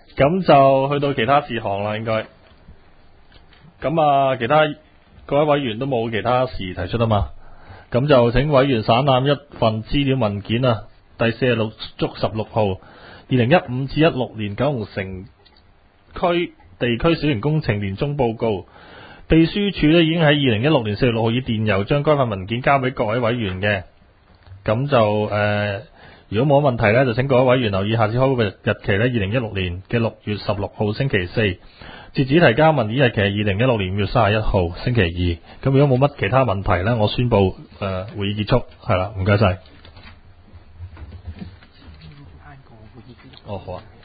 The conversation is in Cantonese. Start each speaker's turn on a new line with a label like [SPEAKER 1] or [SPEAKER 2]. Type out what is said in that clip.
[SPEAKER 1] 咁就去到其他事項啦，應該。咁啊，其他各位委員都冇其他事提出啊嘛。咁就請委員省覽一份資料文件啊，第46/16號，2015至16年九龍城區地區小型工程年終報告。秘書處已經喺2016年4月6號以電郵將該份文件交俾各位委員嘅。咁就如果冇乜問題呢，就請各位委員留意下次開會日期呢，2016年嘅6月16號星期四。截止提交文件日期係2016年5月31號星期二。咁如果冇乜其他問題呢，我宣布會議結束。係啦，唔該晒。好啊。